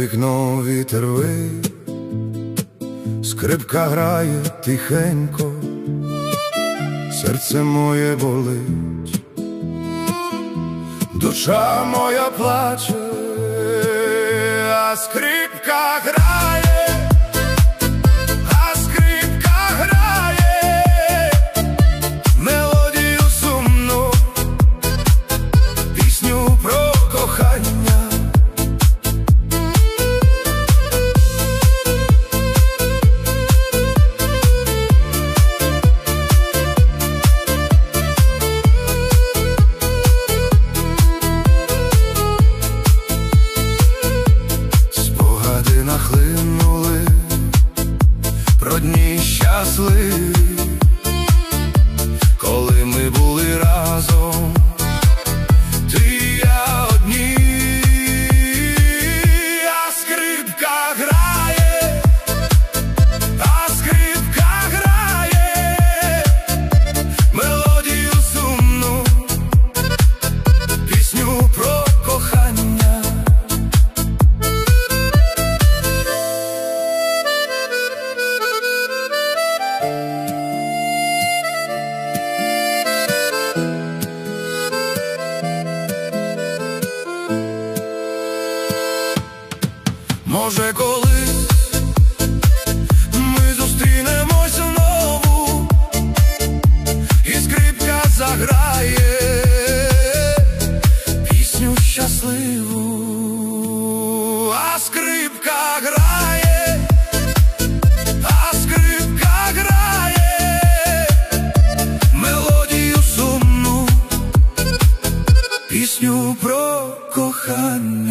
вікно вітер виє, скрипка грає тихенько, серце моє болить, душа моя плаче, а скрипка грає, а скрипка грає мелодію сумну, пісню про кохання. Нахлинули про дні щасливі, коли ми були разом, ти і я одні, а скрипка грає, а скрипка грає мелодію сумну, пісню про кохання. Може, колись ми зустрінемось знову, і скрипка заграє пісню щасливу, а скрипка грає, а скрипка грає мелодію сумну, пісню про кохання.